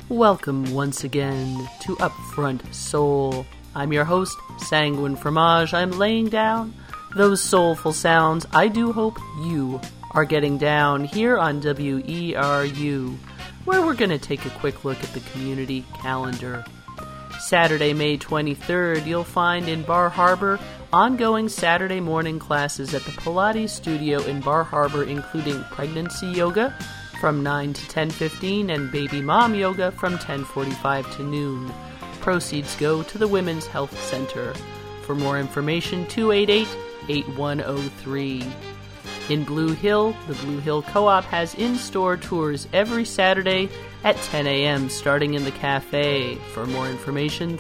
Welcome once again to Upfront Soul. I'm your host, Sanguine Fromage. I'm laying down those soulful sounds I do hope you are getting down here on WERU, where we're going to take a quick look at the community calendar. Saturday, May 23rd, you'll find in Bar Harbor ongoing Saturday morning classes at the Pilates studio in Bar Harbor, including pregnancy yoga from 9 to 10:15 and baby mom yoga from 10:45 to noon. Proceeds go to the Women's Health Center. For more information, 288-8103. In Blue Hill, the Blue Hill Co-op has in-store tours every Saturday at 10 a.m. starting in the cafe. For more information,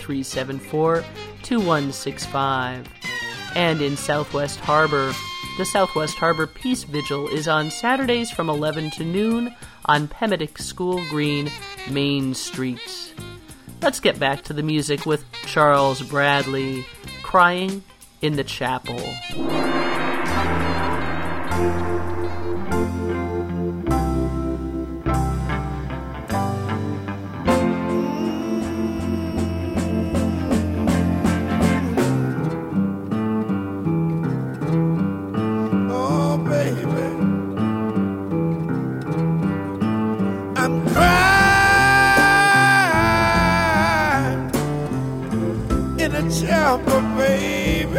374-2165. And in Southwest Harbor, the Southwest Harbor Peace Vigil is on Saturdays from 11 to noon on Pemmitic School Green, Main Street. Let's get back to the music with Charles Bradley, Crying in the Chapel. Chapel, baby,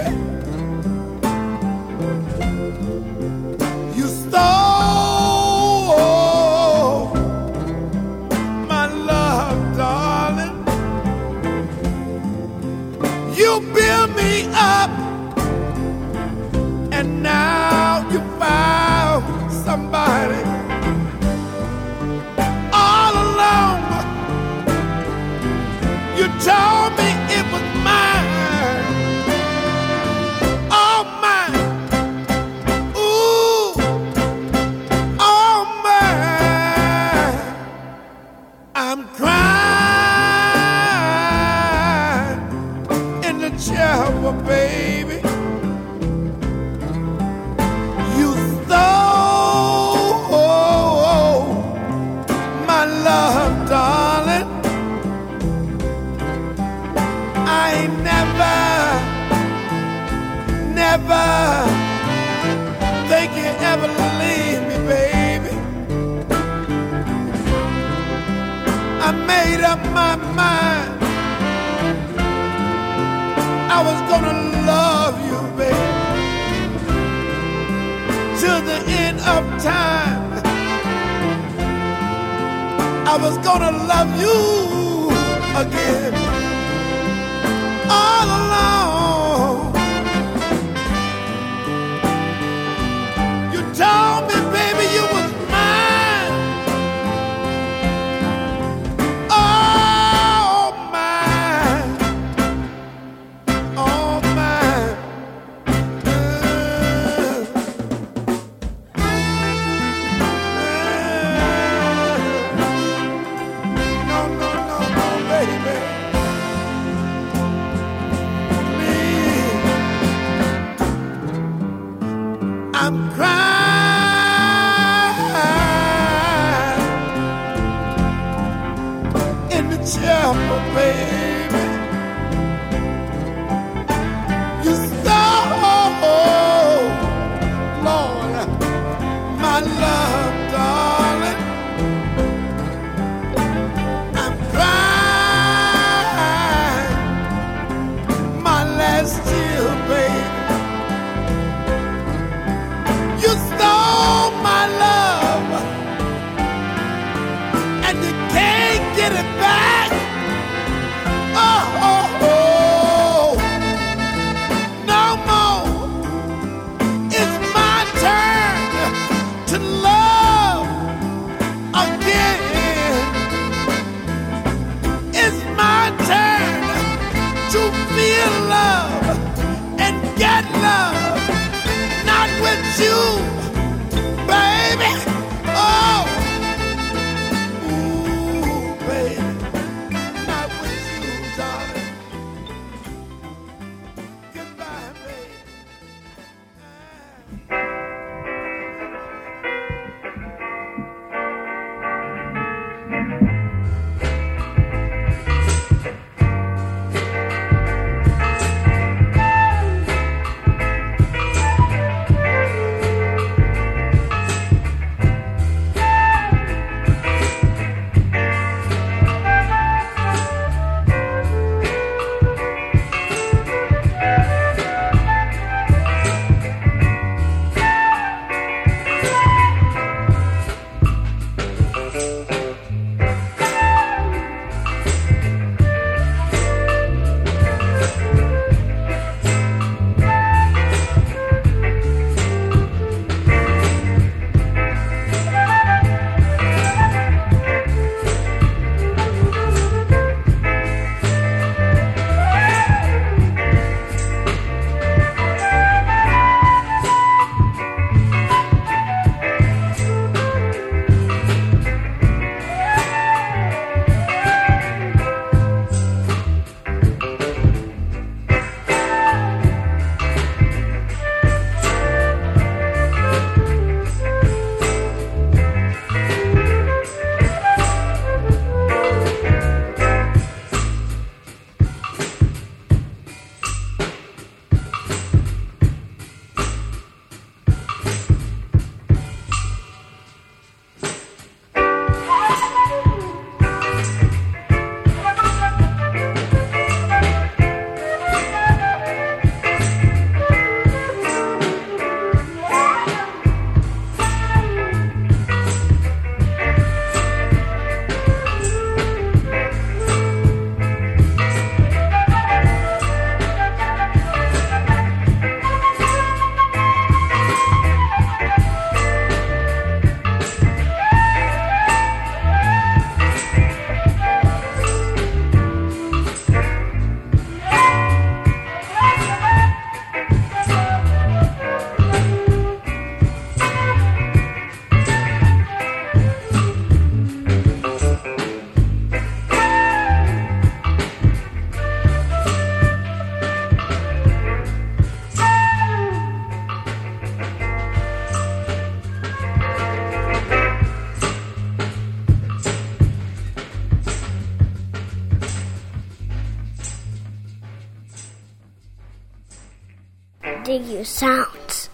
you stole my love, darling. You built me up, and now you found somebody all alone. You told me it was mine. Baby, you stole my love, darling. I ain't never think you ever leave me, baby. I made up my mind I was gonna love you, baby, till the end of time. I was gonna love you again, all alone. You told me, baby, you was mine. Oh, mine. Oh, mine. No, baby. providing you sounds.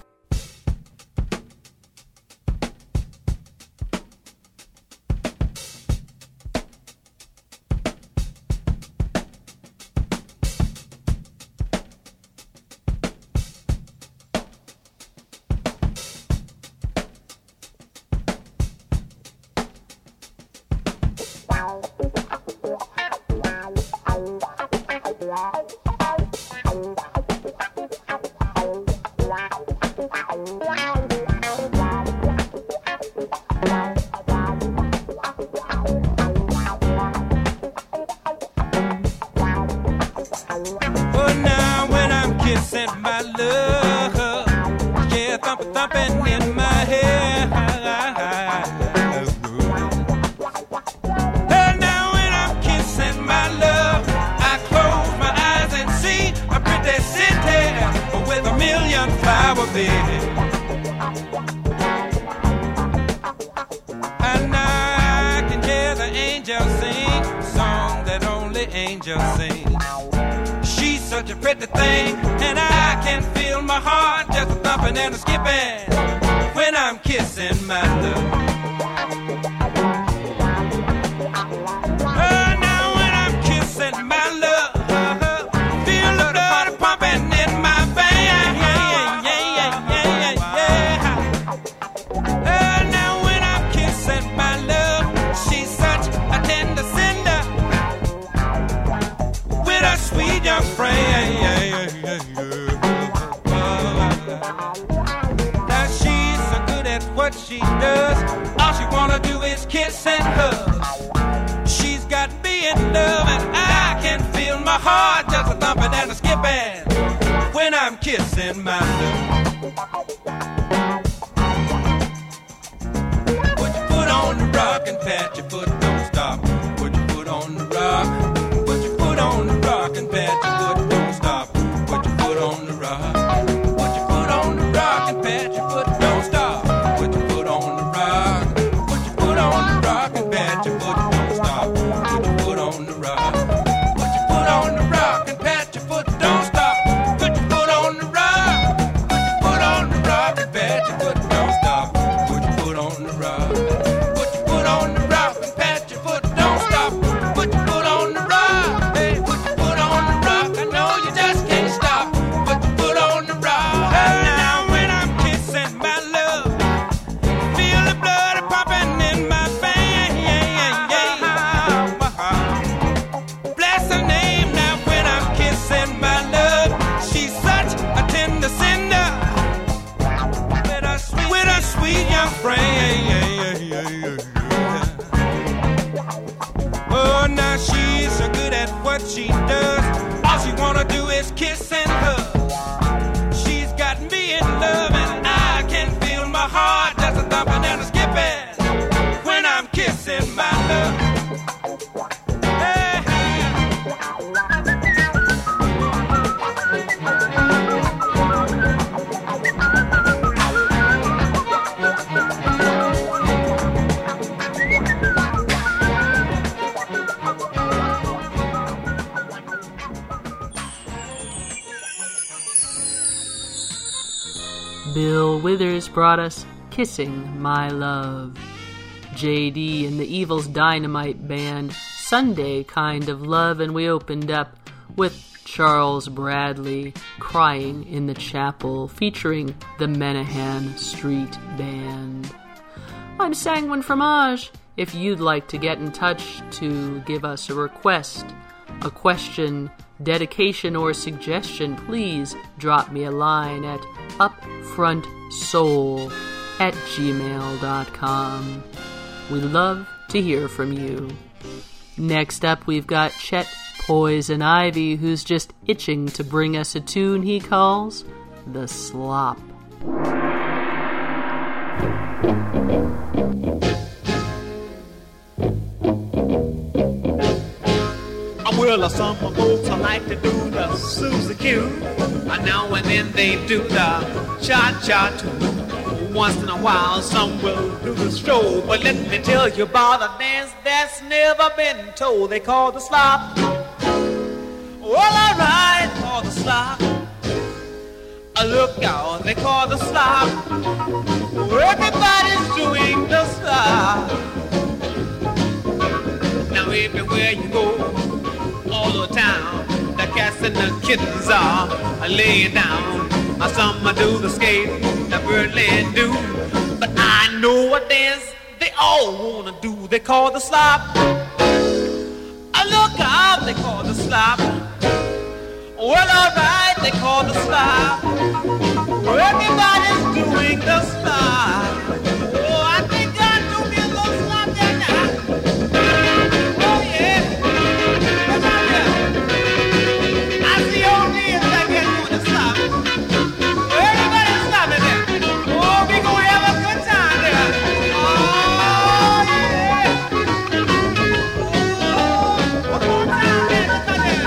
Bill Withers brought us Kissing My Love. JD and the Evil's Dynamite Band, Sunday Kind of Love, and we opened up with Charles Bradley, Crying in the Chapel, featuring the Menahan Street Band. I'm Sanguine Fromage. If you'd like to get in touch to give us a request, a question, dedication, or suggestion, please drop me a line at upfrontsoul@gmail.com. We love to hear from you. Next up, we've got Chet Poison Ivy, who's just itching to bring us a tune he calls The Slop. Well, some folks I like to do the Susie Q. Now and then they do the cha-cha too. Once in a while some will do the stroll. But let me tell you about a dance that's never been told. They call the slop. Well, alright, call the slop. Look out, they call the slop. Everybody's doing the slop. Now everywhere you go, all over town, the cats and the kittens are laying down. Some do the skate, the birdland do. But I know what dance they all wanna do. They call the slop. Look out, they call the slop. Well, alright, they call the slop. Everybody's doing the slop. Oh, I think God do me a little slop there now. Oh, yeah. Come on here. I see old men back there doing the slop. Everybody's stopping there. Oh, we gonna have a good time there. Oh, yeah. Oh, one more time there. Look out there.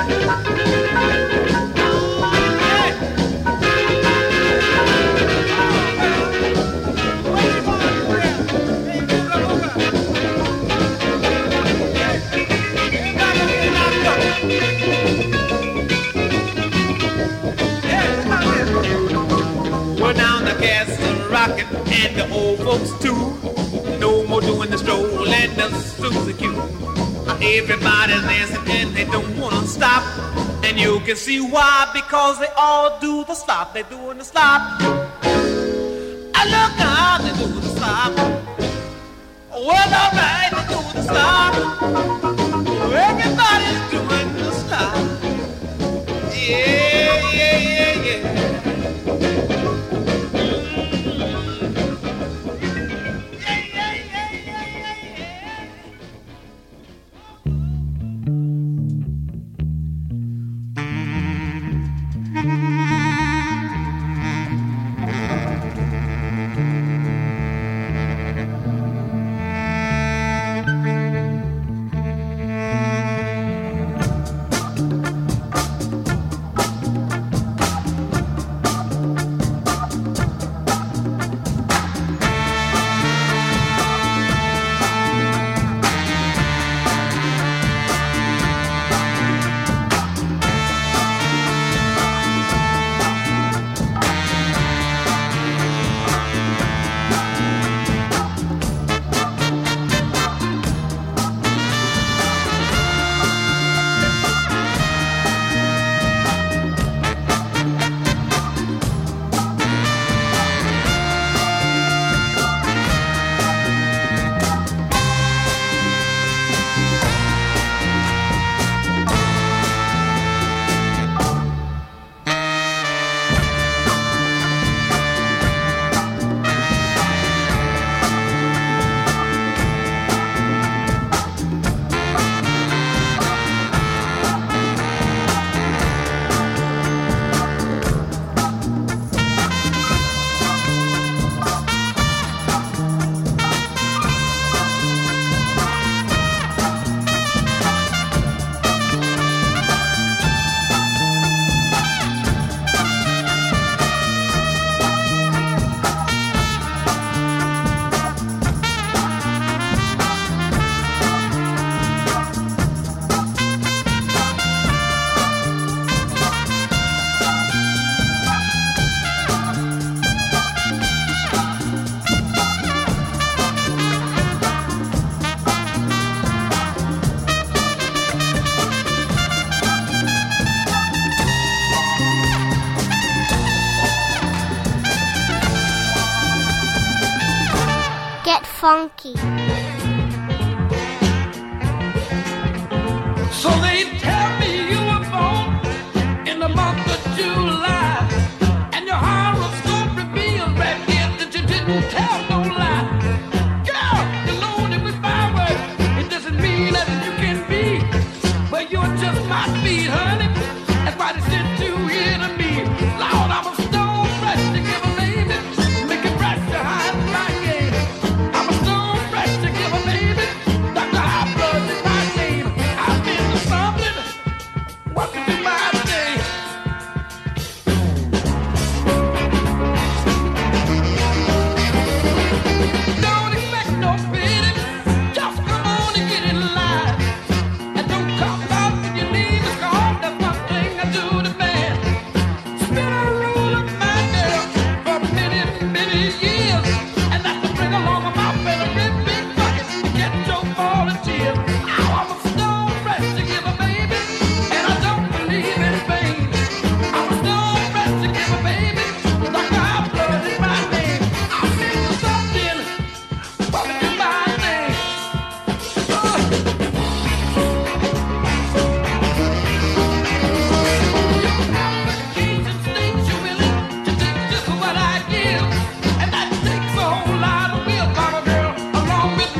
Well, now the cats are rocking and the old folks too. No more doing the stroll and the Susie Q. Everybody's dancing and they don't wanna stop. And you can see why, because they all do the slop. They're doing the slop. I look out, they do the slop. Well, alright, they do the slop. Everybody's doing the slop. Yeah, yeah, yeah, yeah.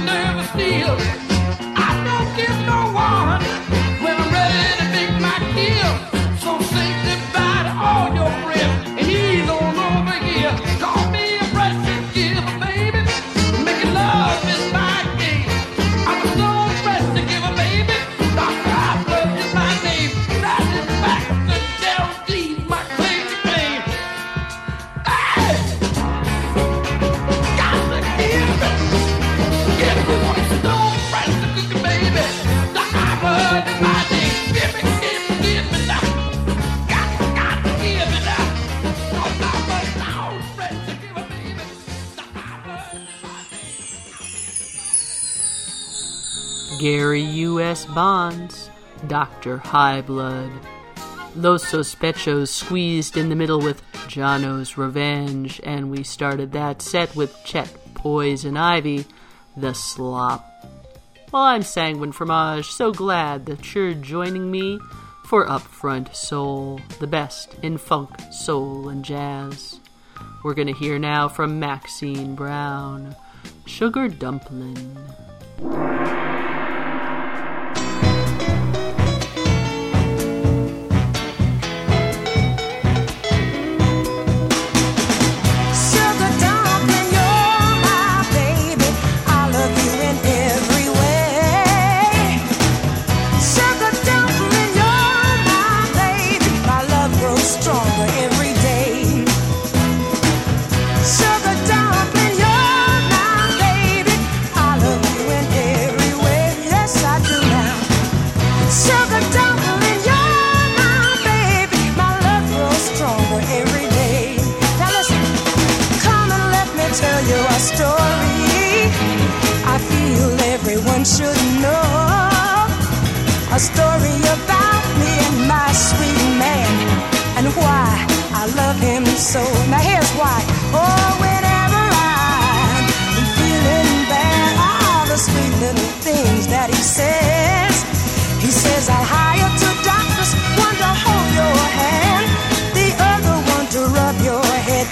nervous deal. I don't give no one when I'm ready to make my kill. So say goodbye to all your friends and ease on over here. Call me a precious giver, baby. Making love is my game. I'm a stone precious giver, baby. Dr. Hopper is my name. That is back to Geraldine, my claim to fame. Hey! Got to give it. Give me one stone precious giver, baby. Dr. Hopper is my name. Give me now. Got to give it now. I'm not a stone precious giver, baby. Dr. Hopper is my name. Gary U.S. Bonds, Dr. High Blood. Los Sospechos squeezed in the middle with Jono's Revenge, and we started that set with Chet Poison Ivy, The Slop. Well, I'm Sanguine Fromage, so glad that you're joining me for Upfront Soul, the best in funk, soul, and jazz. We're gonna hear now from Maxine Brown, Sugar Dumplin'. Sugar dumpling, you're my baby. I love you in every way. Sugar dumpling, you're my baby. My love grows stronger every day. Sugar dumpling, you're my baby. I love you in every way. Yes, I do now. Sugar dumpling, you're my baby. My love grows stronger every day. Now listen. Come and let me tell you a story I feel everyone should know. A story about me and my sweet man, and why I love him so. Now here's why. Oh, whenever I'm feeling bad, all the sweet little things that he says. He says I'll hire two doctors, one to hold your hand, the other one to rub your head.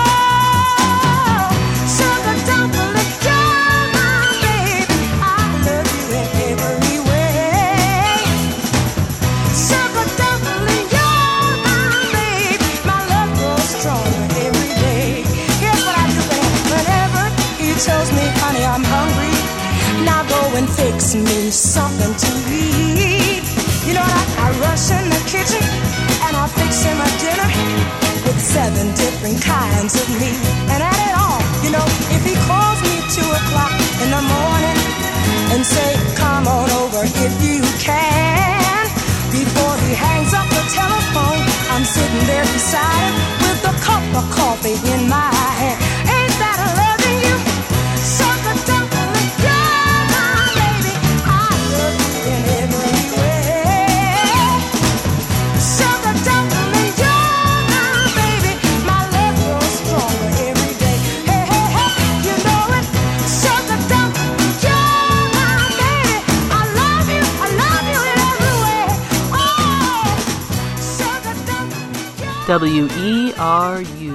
Oh, sugar dumpling, you're my baby. I love you in every way. Sugar dumpling, you're my baby. My love grows stronger every day. Here's what I do for him. Whenever he tells me, honey, I'm hungry, now go and fix me something to eat. You know what? I rush in the kitchen and I fix him a dinner with 7 different kinds of meat. And at it all, you know, if he calls me 2 o'clock in the morning and say, come on over if you can, before he hangs up the telephone, I'm sitting there beside him with a cup of coffee in my hand. Ain't that loving you? Sugar dumpling, you're my baby. I love you in every way. Sugar dumpling, you're my baby. My love grows stronger every day. Hey, hey, hey, you know it. Sugar dumpling, you're my baby. I love you in every way. Oh, sugar dumpling, WERU.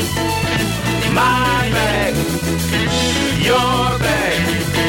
My bag, your bag.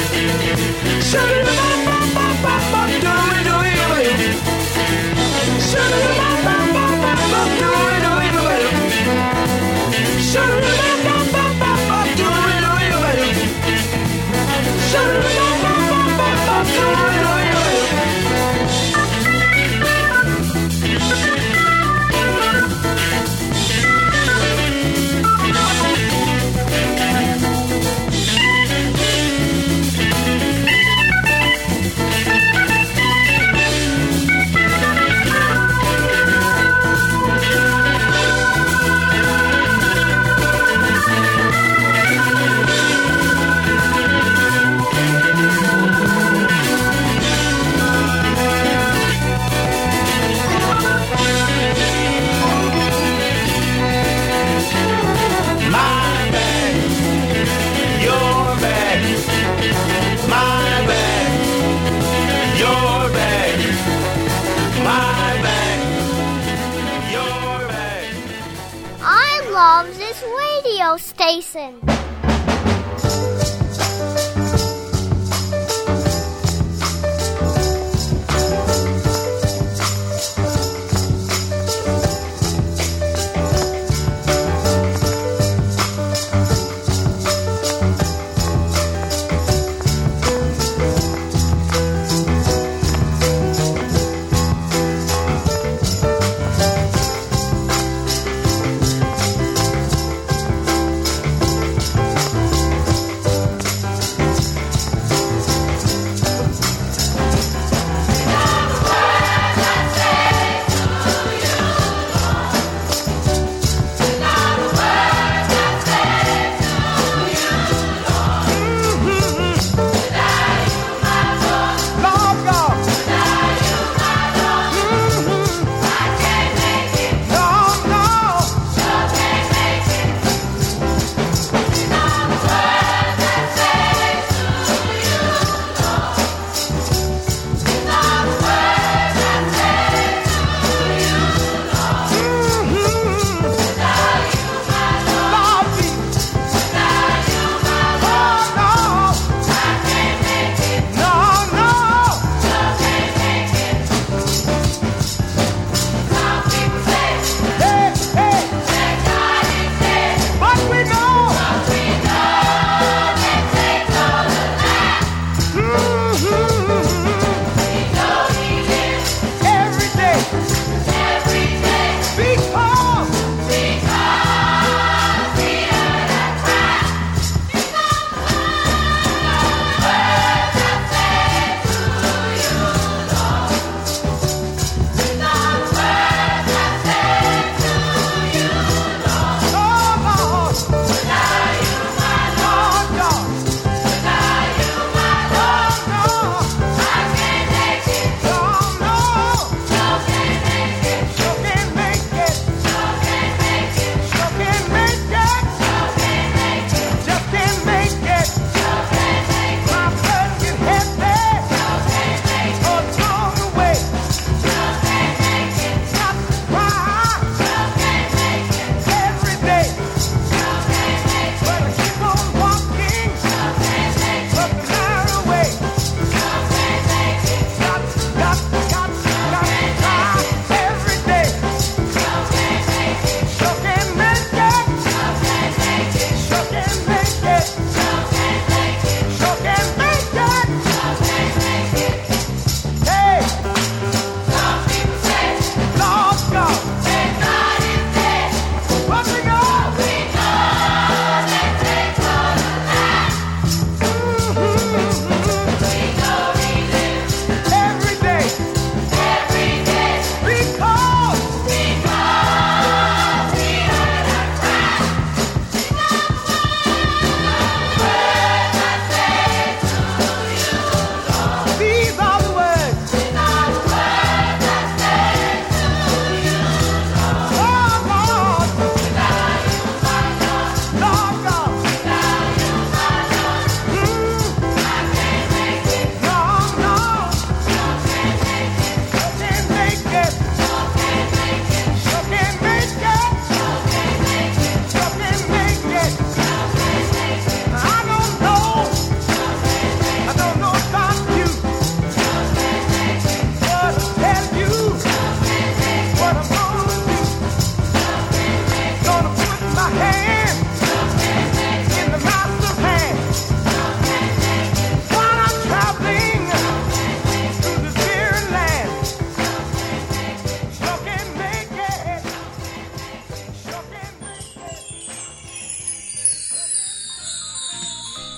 Station.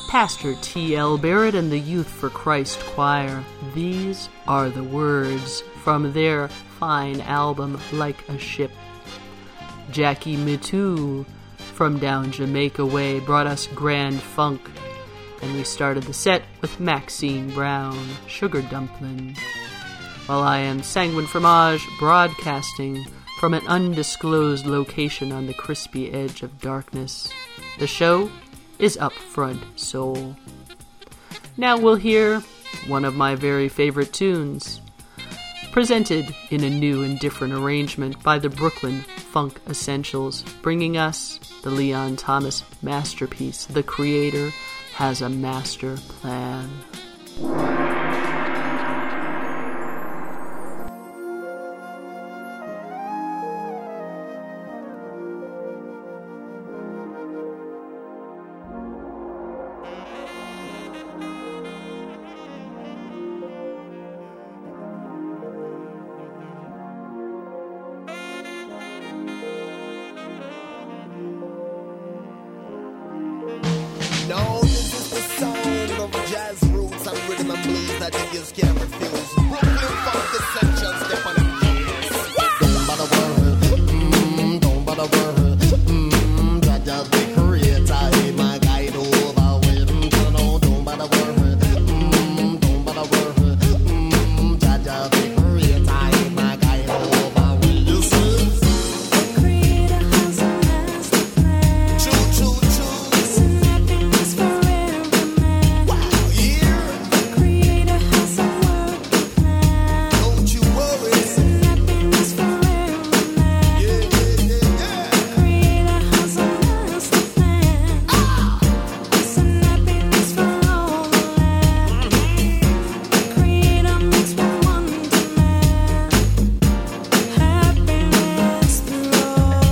Pastor T.L. Barrett and the Youth for Christ Choir. These are the words from their fine album, Like a Ship. Jackie Mittoo from down Jamaica way brought us Grand Funk, and we started the set with Maxine Brown, Sugar Dumpling. While I am Sanguine Fromage, broadcasting from an undisclosed location on the crispy edge of darkness. The show is Upfront Soul. Now we'll hear one of my very favorite tunes, presented in a new and different arrangement by the Brooklyn Funk Essentials, bringing us the Leon Thomas masterpiece, The Creator Has a Master Plan. No, this is the sound of jazz roots and rhythm and blues that you just can't refuse. Brooklyn Funk Essentials, step on the keys. Don't bother worry, don't bother worry. Jaja the creator, he my guide over with. No, don't bother worry, don't bother worry. Jaja the creator, he my guide over with. You see? The Creator has a master plan. Choo, choo, choo. Peace and happiness for every man. Wow, yeah. The Creator has a working plan. Don't you worry. Peace and happiness for every man. Yeah, yeah, yeah, yeah. The Creator has a master plan. Peace and happiness for all the land. The Creator makes one wonderland. Happiness through all the land.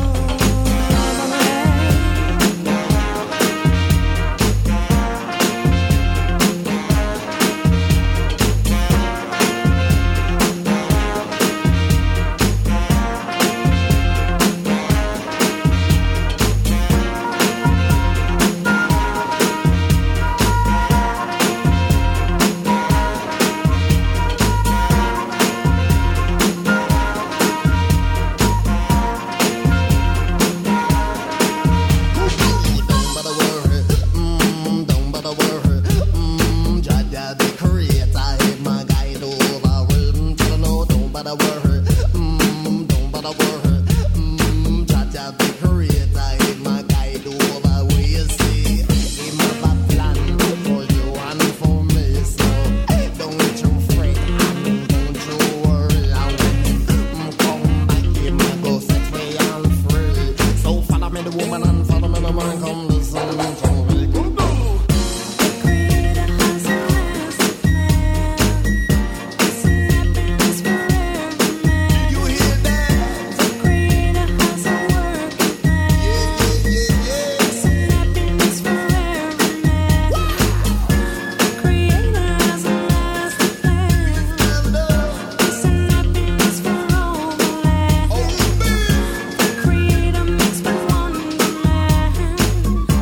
Don't bother worry, don't bother worry. Jaja the creator, he my guide over with. No, don't bother worry, don't bother worry. Jaja the creator, he my guide over with. You see, he have a plan for you and for me. So don't you fret and don't you worry. And when him come back, he might go set me on free. So follow me the woman and follow me the man. Come listen to me. The Creator has a master plan. Peace and happiness for every man. You hear that? The Creator has a working plan. Yeah, yeah, yeah. Peace and happiness for every man. The Creator has a master plan. Peace and happiness for all the land. The Creator makes one wonderland.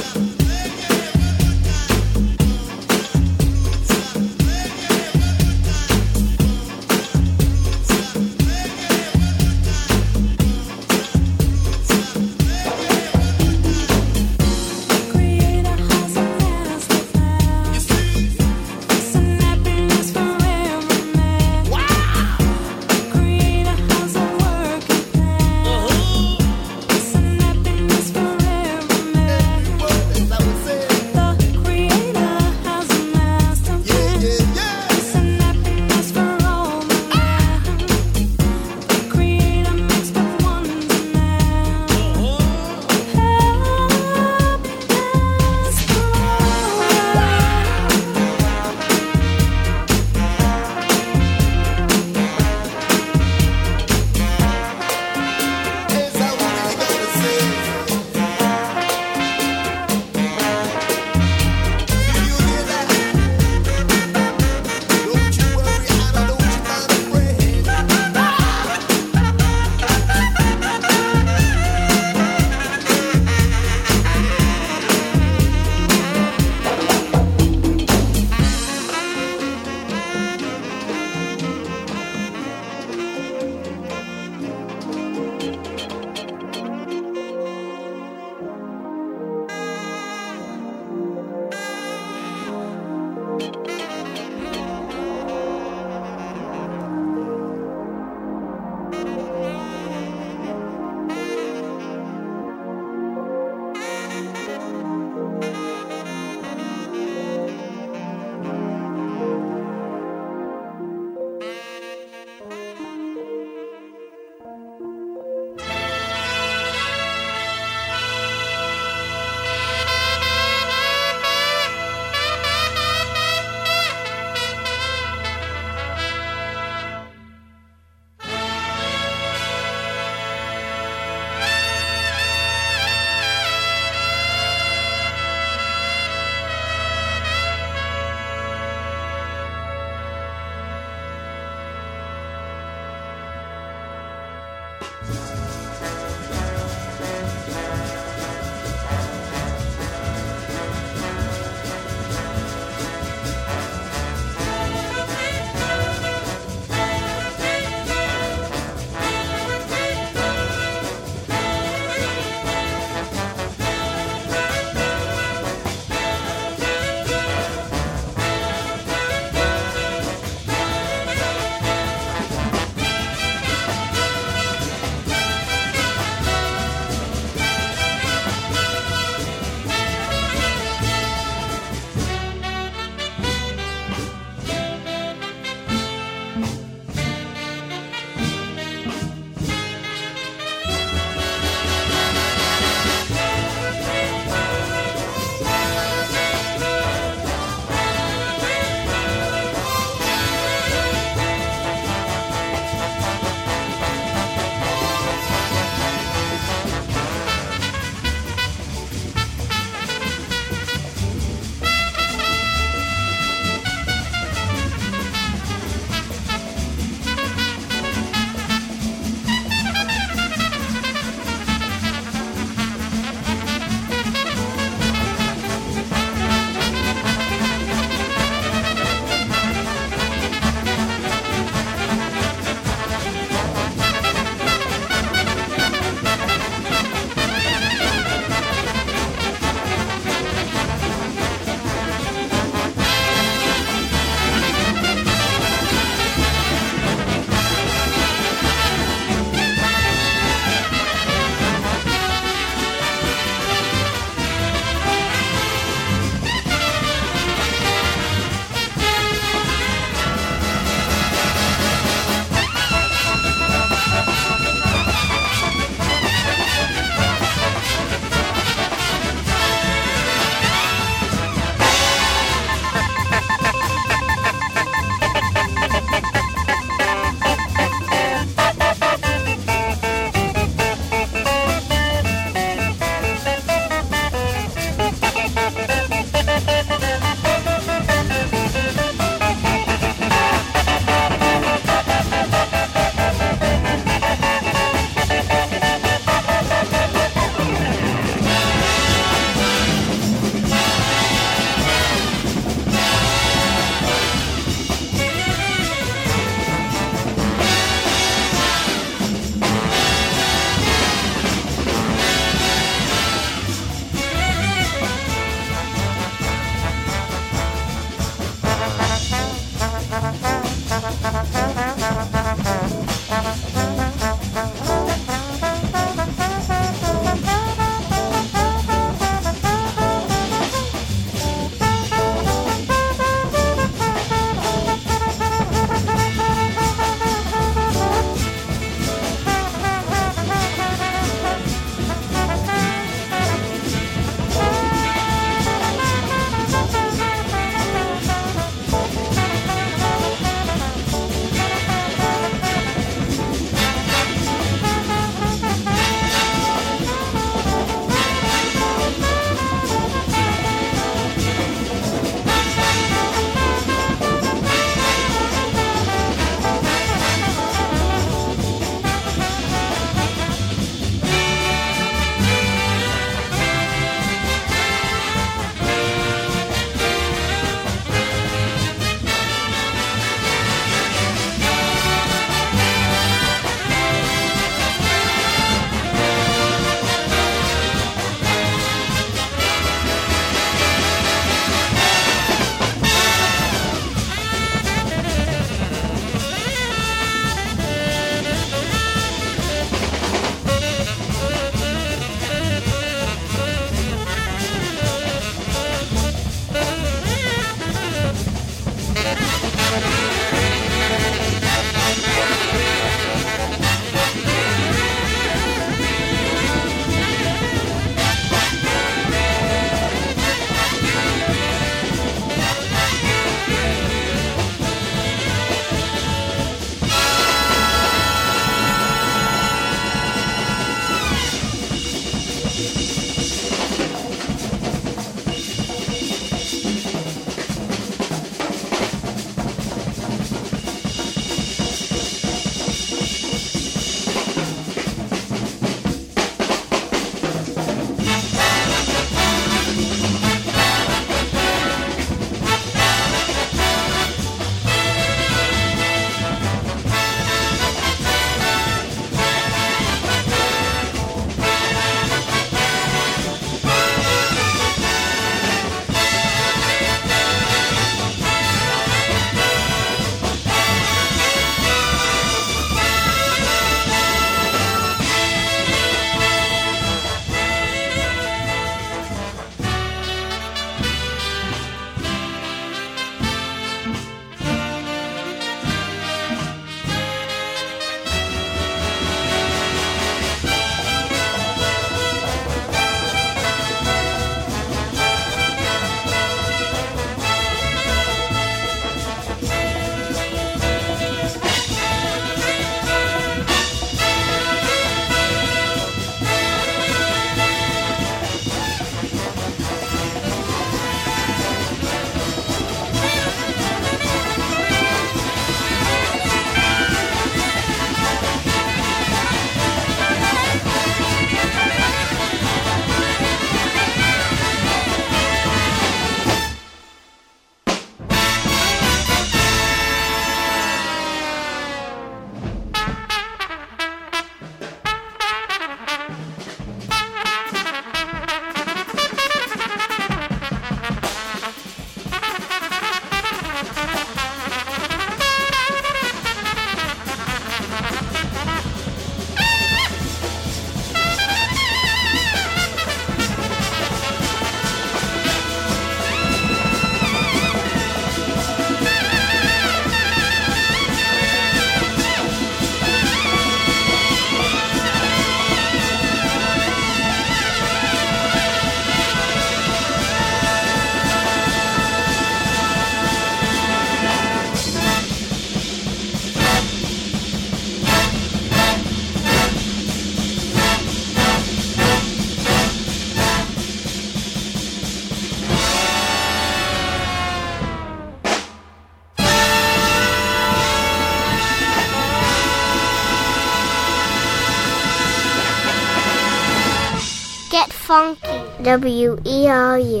funky. WERU.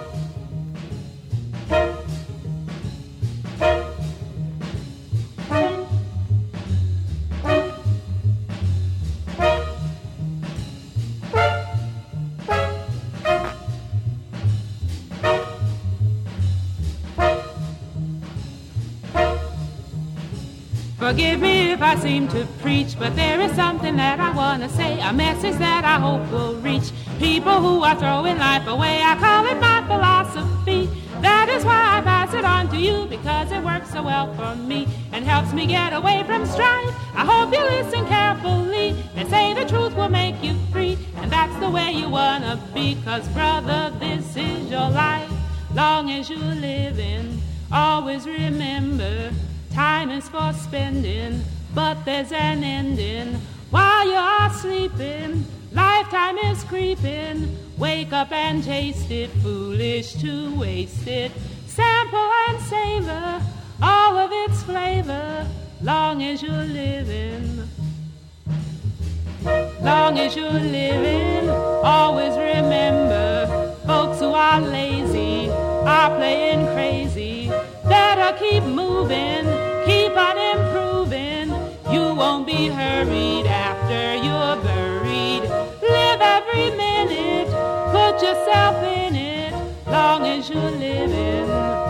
Forgive me if I seem to preach, but there is something that I want to say, a message that I hope will reach people who are throwing life away. I call it my philosophy. That is why I pass it on to you, because it works so well for me and helps me get away from strife. I hope you listen carefully. They say the truth will make you free, and that's the way you want to be, 'cause brother, this is your life. Long as you're living, always remember, time is for spending, but there's an ending. While you are sleeping, lifetime is creeping. Wake up and taste it, foolish to waste it. Sample and savor all of its flavor, long as you're living. Long as you're living, always remember, folks who are lazy are playing crazy. Better keep moving, keep on improving. You won't be hurried after you're buried. Live every minute, put yourself in it, long as you're living.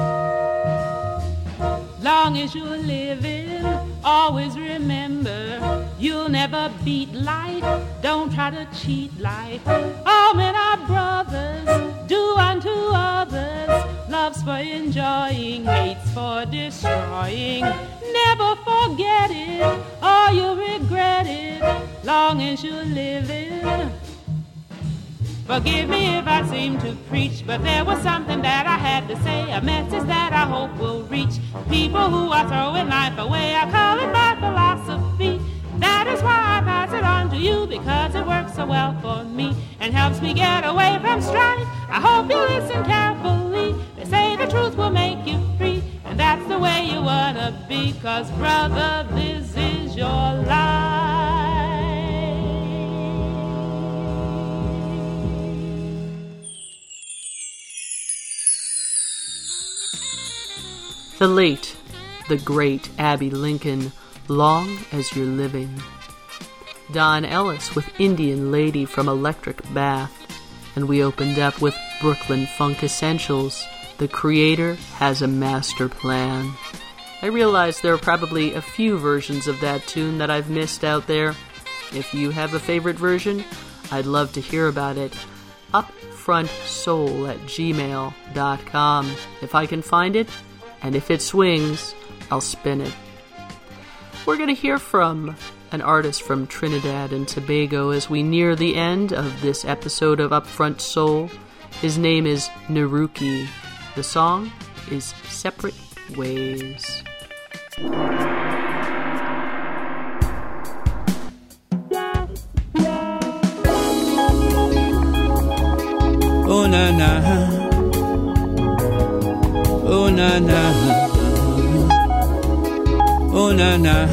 Long as you're living, always remember, you'll never beat life. Don't try to cheat life. All men are brothers, do unto others. Love's for enjoying, hate's for destroying. Never forget it, or you'll regret it, long as you're living. Forgive me if I seem to preach, but there was something that I had to say, a message that I hope will reach people who are throwing life away. I call it my philosophy. That is why I pass it on to you, because it works so well for me and helps me get away from strife. I hope you listen carefully. They say the truth will make you free, and that's the way you wanna be, 'cause brother, this is your life. The late, the great Abby Lincoln, Long as You're Living. Don Ellis with Indian Lady from Electric Bath. And we opened up with Brooklyn Funk Essentials, The Creator Has a Master Plan. I realize there are probably a few versions of that tune that I've missed out there. If you have a favorite version, I'd love to hear about it. upfrontsoul@gmail.com. If I can find it, and if it swings, I'll spin it. We're going to hear from an artist from Trinidad and Tobago as we near the end of this episode of Upfront Soul. His name is Naruki. The song is Separate Ways. Oh na na, oh na na, oh na na.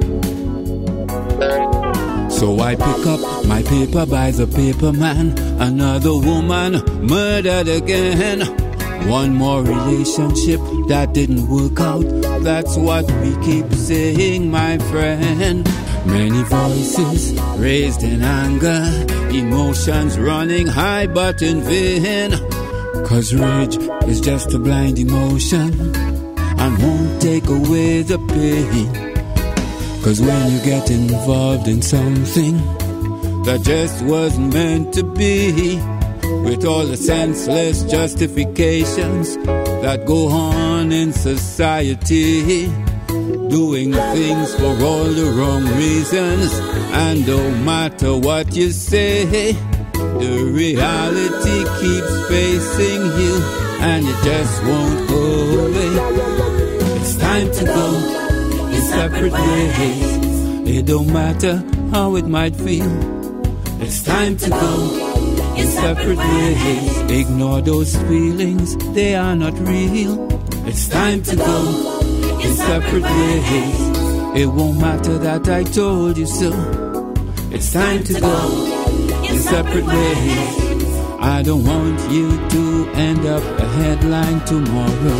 So I pick up my paper by the paper man. Another woman murdered again. One more relationship that didn't work out. That's what we keep saying, my friend. Many voices raised in anger, emotions running high but in vain. 'Cause rage is just a blind emotion and won't take away the pain. 'Cause when you get involved in something that just wasn't meant to be, with all the senseless justifications that go on in society, doing things for all the wrong reasons, and no matter what you say, the reality keeps facing you and it just won't go away. It's time to go in separate ways. It don't matter how it might feel. It's time to go in separate ways. Ignore those feelings, they are not real. It's time to go in separate ways. It won't matter that I told you so. It's time to go in separate ways. I don't want you to end up a headline tomorrow.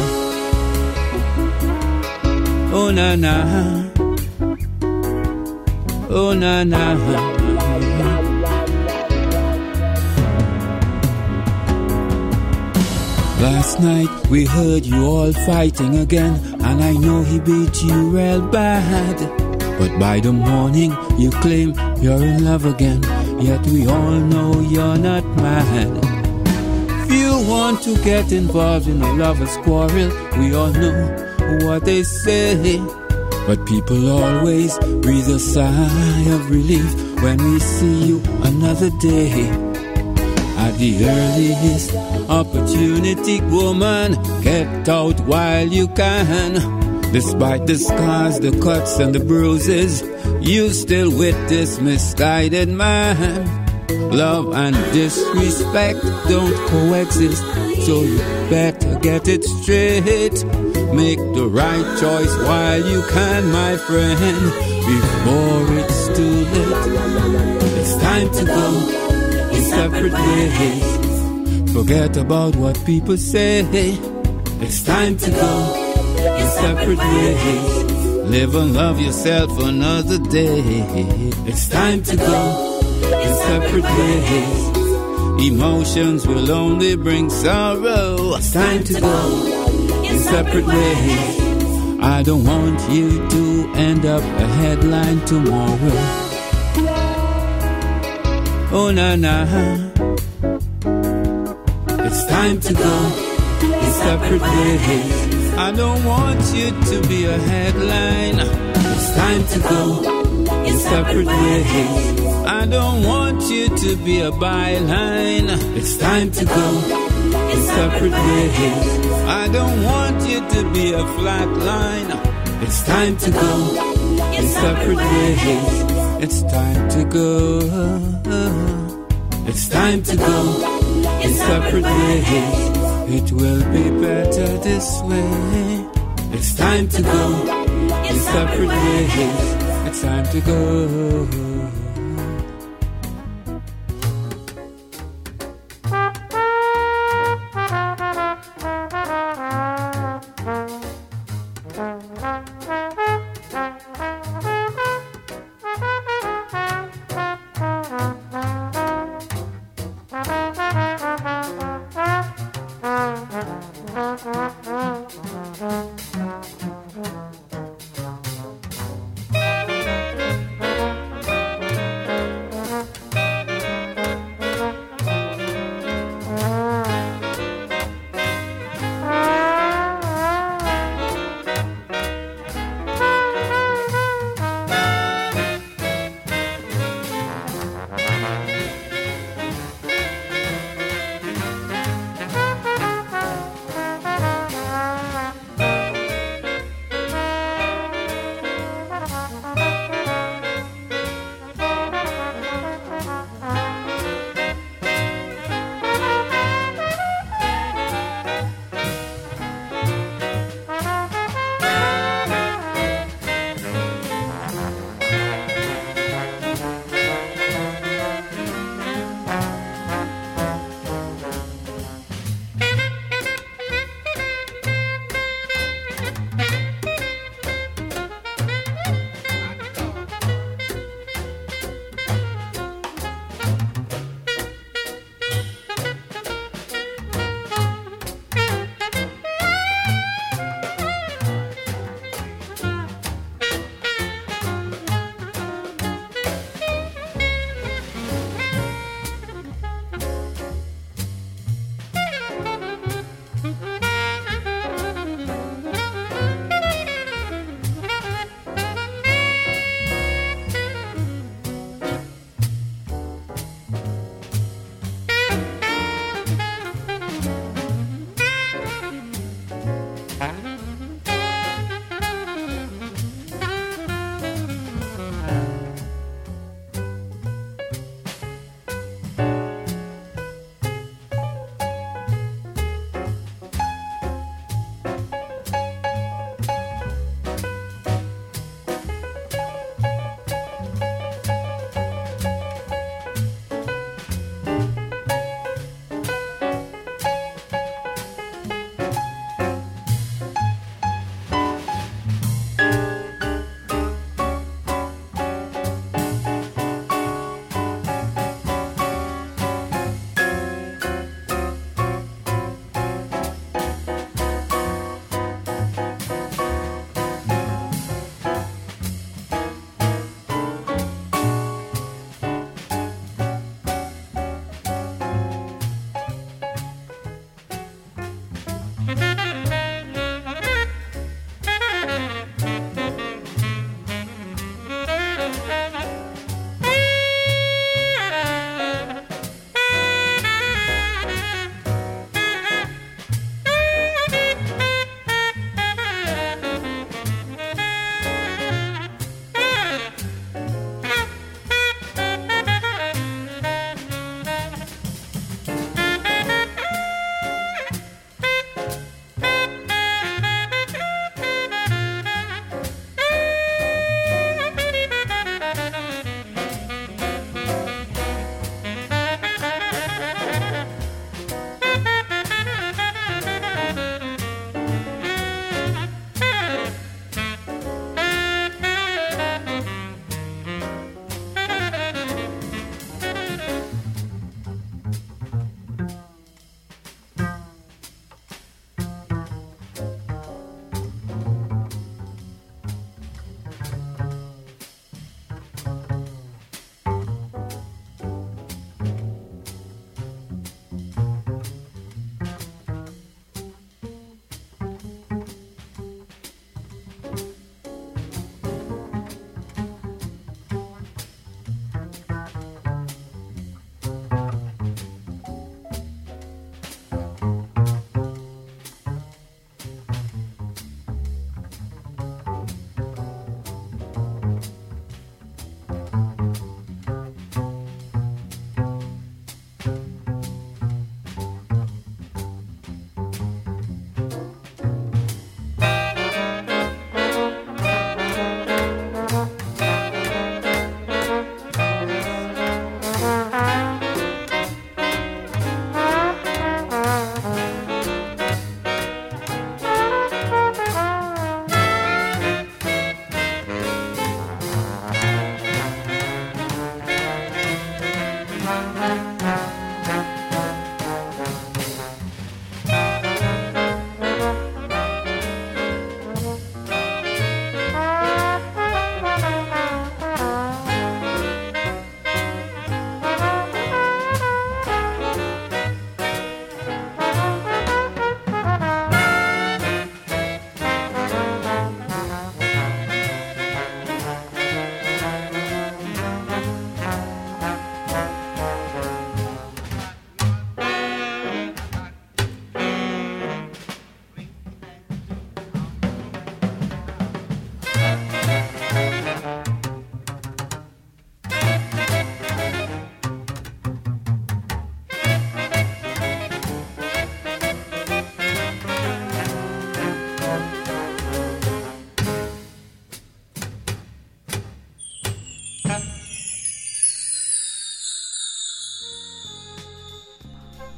Oh na na, oh na na. Last night we heard you all fighting again, and I know he beat you real bad. But by the morning you claim you're in love again, yet we all know you're not mad. If you want to get involved in a lover's quarrel, we all know what they say. But people always breathe a sigh of relief when we see you another day. At the earliest opportunity, woman, get out while you can. Despite the scars, the cuts and the bruises, you still with this misguided man. Love and disrespect don't coexist, so you better get it straight. Make the right choice while you can, my friend, before it's too late. It's time to go in separate ways. Forget about what people say. It's time to go in separate ways. Live and love yourself another day. It's time to go in separate ways. Emotions will only bring sorrow. It's time to go in separate ways. I don't want you to end up a headline tomorrow. Oh na na. It's time to go in separate ways. I don't want you to be a headline. It's time to go in separate ways. I don't want you to be a byline. It's time to go in separate ways. I don't want you to be a flat line. It's time to go in separate ways. It's time to go. It's time to go in separate ways. It will be better this way. It's time to go in separate ways. It's time to go.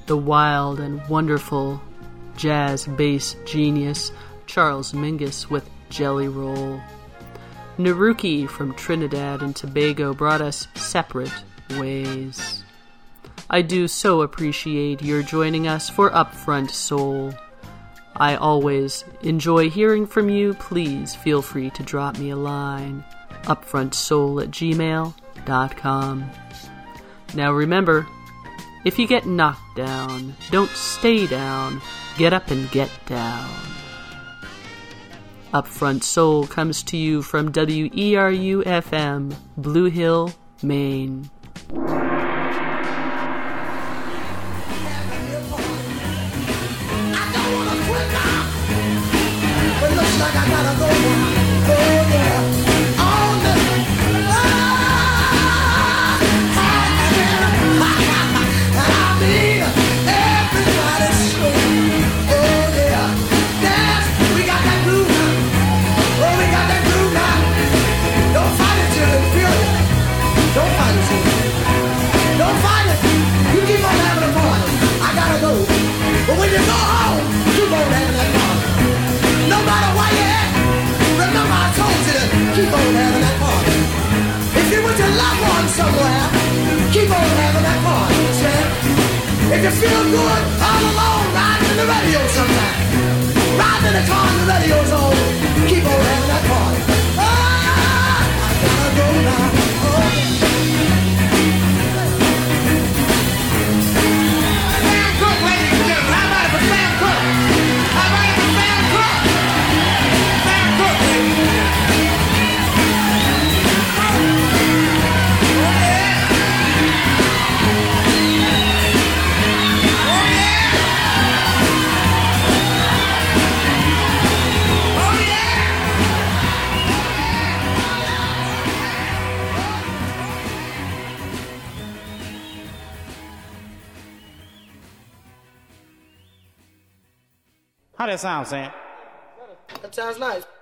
the wild and wonderful jazz bass genius Charles Mingus with Jelly Roll. Naruki from Trinidad and Tobago brought us Separate Ways. I do so appreciate your joining us for Upfront Soul. I always enjoy hearing from you. Please feel free to drop me a line. upfrontsoul@gmail.com. Now remember, if you get knocked down, don't stay down. Get up and get down. Upfront Soul comes to you from WERU-FM, Blue Hill, Maine. Like I gotta go, oh yeah, on the I mean, everybody's show, oh yeah, dance, we got that groove now, oh we got that groove now, don't fight it till you feel it, don't fight it till don't fight it, you keep on having a party, I gotta go, but when you go home, keep on having that party. No matter where you're at, remember I told you to keep on having that party. If you're with your loved one somewhere, keep on having that party, understand? If you feel good all alone, riding in the radio sometime, riding in the car and the radio's on, keep on having that party. I gotta go now. Sam Cooke, ladies and gentlemen, how about it for Sam Cooke? How about it for Sam Cooke? How that sound, Sam? That sounds nice.